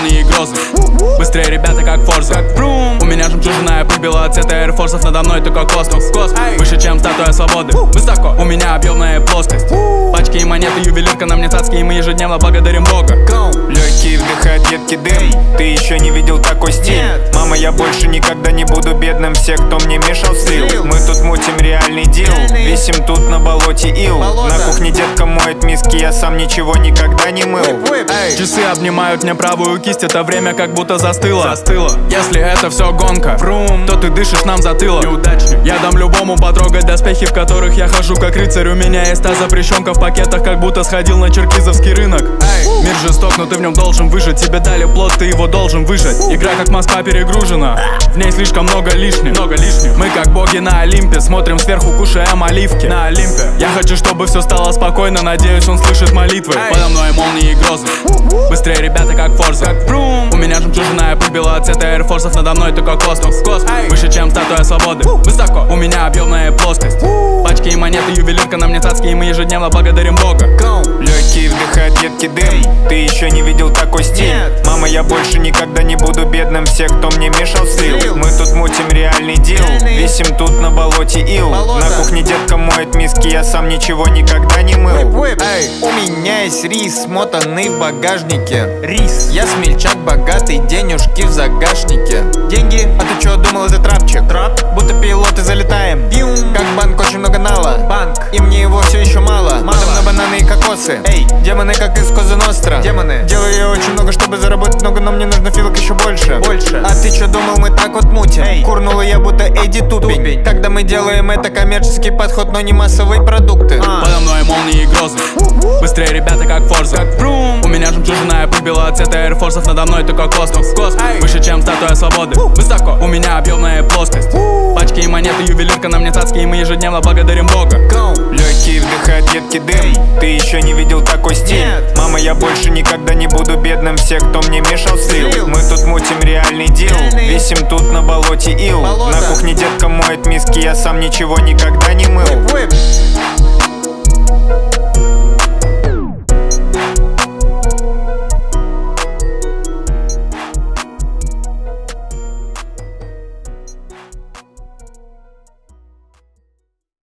молнии и грозы. Быстрее ребята как Форза. У меня жемчужина, я пыль белого цвета эйрфорсов, надо мной только космос. Выше, чем статуя свободы. Высоко, у меня объемная плоскость. Пачки и монеты, ювелирка на мне цацки, и мы ежедневно благодарим Бога. Легкий вдыхает едкий дым. Ты еще не видел такой стиль. Мама, я больше никогда не буду бедным. Все, кто мне мешал, слил. Мы тут мутим реальный дел. Висим тут на болоте ил. На кухне детка моет миски, я сам ничего никогда не мыл. Часы обнимают мне правую кисть, это время как будто застыло. Если это все гонка, то ты дышишь нам затылок. Я дам любому потрогать доспехи, в которых я хожу как рыцарь. У меня есть та запрещенка в пакетах, как будто сходил на черкизовский рынок. Мир жесток, но ты в нем должен выжить. Тебе дали плод, ты его должен выжать. Игра как Москва перегружена, в ней слишком много лишних. Мы как боги на Олимпе, смотрим сверху, кушаем оливки. На Олимпе я хочу, чтобы все стало спокойно, надеюсь, он слышит молитвы. Подо мной молнии и грозы. Быстрее ребята как Форза. У меня жемчужина, я пыль белого цвета эйрфорсов, надо мной только космос. Выше, чем статуя свободы. Высоко, у меня объемная плоскость. Пачки и монеты, ювелирка на мне цацки, и мы ежедневно благодарим Бога. Легкий вдыхает едкий дым. Ты еще не видел такой стиль. Мама, я больше никогда не буду бедным. Все, кто мне мешал, слил. Мы тут мутим реальный дел. Висим тут на болоте ил. На кухне детка моет миски, я сам ничего никогда не мыл. У меня есть рис, смотанный в багажнике. Рис. Я смельчак богатый, денежки в загашнике. Деньги? А ты чё думал, это трапчик? Будто пилоты залетаем. Как банк, очень много нала. И мне его все еще мало. Мадам на бананы и кокосы. Демоны как из Коза Ностра. Делаю я очень много, чтобы заработать много, но мне нужно филок еще больше. А ты чё думал, мы так вот мутим? Курнула я будто Эдди Тупень. Когда мы делаем это коммерческий подход, но не массовые продукты. Подо мной молнии и грозы. Быстрее ребята как Форза. У меня жемчужина, я пыль белого цвета эйрфорсов, надо мной только космос. Выше, чем статуя свободы. Высоко, у меня объемная плоскость. Пачки и монеты, ювелирка на мне цацки, и мы ежедневно благодарим Бога. Легкий вдыхает едкий дым. Ты еще не видел такой стиль. Мама, я больше никогда не буду бедным. Все, кто мне мешал, слил. Мы тут мутим реальный дел. Висим тут на болоте ил. На кухне детка моет миски, я сам ничего никогда не мыл.